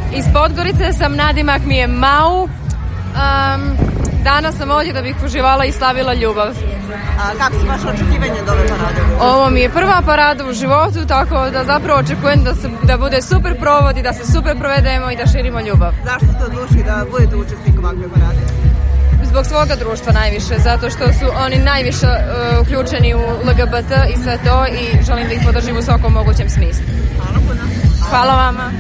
Iz Podgorice sam, nadimak mi je Mau. Danas sam ovdje da bih uživala i slavila ljubav. A kako su vaše očekivanje do ove parade? Ovo mi je prva parada u životu, tako da zapravo očekujem da bude super provod i da se super provedemo i da širimo ljubav. Zašto ste odlučili da budete učesnik ovakve parade? Zbog svoga društva najviše, zato što su oni najviše uključeni u LGBT i sve to i želim da ih podržim u svakom mogućem smislu. Hvala puno. Hvala vama.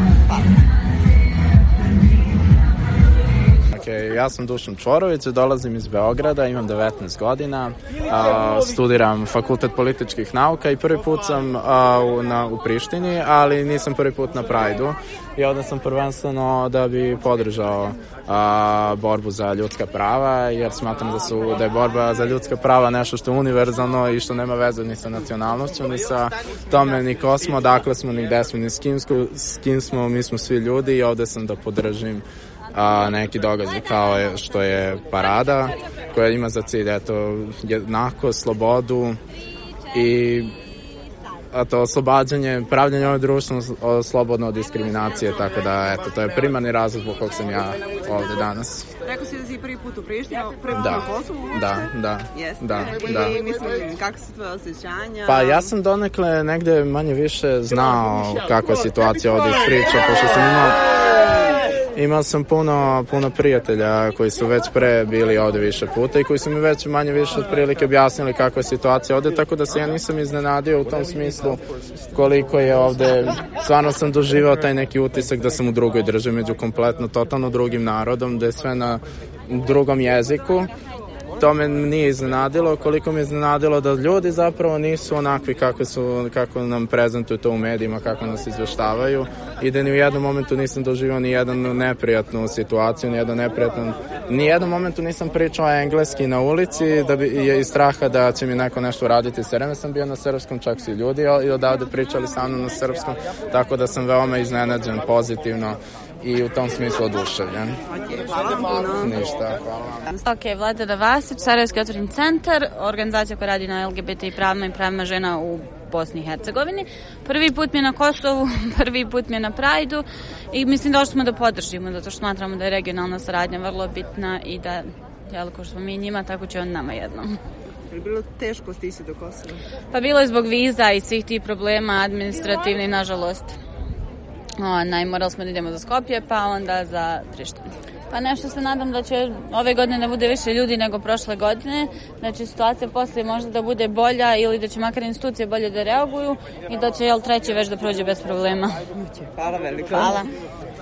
Ja sam Dušan Čvorović, dolazim iz Beograda, imam 19 godina, studiram Fakultet političkih nauka i prvi put sam u Prištini, ali nisam prvi put na Prajdu i ovdje sam prvenstveno da bi podržao borbu za ljudska prava, jer smatram da je borba za ljudska prava nešto što je univerzalno i što nema veze ni sa nacionalnošću, ni sa tome ni ko smo, dakle smo, ni gde smo, ni s kim smo, mi smo svi ljudi i ovdje sam da podržim neki događaj kao što je parada koja ima za cilj jednakost, slobodu i oslobađanje, pravljanje ovog društva slobodno od diskriminacije, tako da to je primarni razlog zbog kog sam ja ovdje danas. Rekao si da si prvi put u Prištini, prvi put u Kosovu? Da. I mislim, kako su tvoje osjećanja? Pa ja sam donekle negde manje više znao kakva je situacija ovdje ispriča, pošto sam imao sam puno prijatelja koji su već pre bili ovdje više puta i koji su mi već manje više otprilike objasnili kakva je situacija ovdje, tako da se ja nisam iznenadio u tom smislu koliko je ovdje, stvarno sam doživao taj neki utisak da sam u drugoj državi, među kompletno, totalno drugim narodom, da je sve na drugom jeziku. To me nije iznenadilo, koliko me iznenadilo da ljudi zapravo nisu onakvi kako nam prezentuju to u medijima, kako nas izveštavaju i da ni u jednom momentu nisam doživio ni jednu neprijatnu situaciju, ni jednom momentu nisam pričao engleski na ulici da bi iz straha da će mi neko nešto raditi. Sve vreme sam bio na srpskom, čak su i ljudi i odavde pričali sa mnom na srpskom, tako da sam veoma iznenađen pozitivno i u tom smislu oduševljen. Ništa, hvala. Vladana Vasić, Sarajevski otvoreni centar, organizacija koja radi na LGBT i pravima i pravima žena u Bosni i Hercegovini. Prvi put mi je na Kosovu, prvi put mi je na Prajdu i mislim došli smo da podržimo, zato što smatramo da je regionalna saradnja vrlo bitna i da, ko što smo mi njima, tako će on nama jednom. Je bilo teško stići do Kosova? Pa bilo je zbog viza i svih tih problema administrativni, nažalost. Morali smo da idemo za Skopje, pa onda za Prištinu. Pa nešto se nadam da će ove godine da bude više ljudi nego prošle godine, da će situacija poslije možda da bude bolja ili da će makar institucije bolje da reaguju i da će treći već da prođe bez problema. Hvala veliko. Hvala.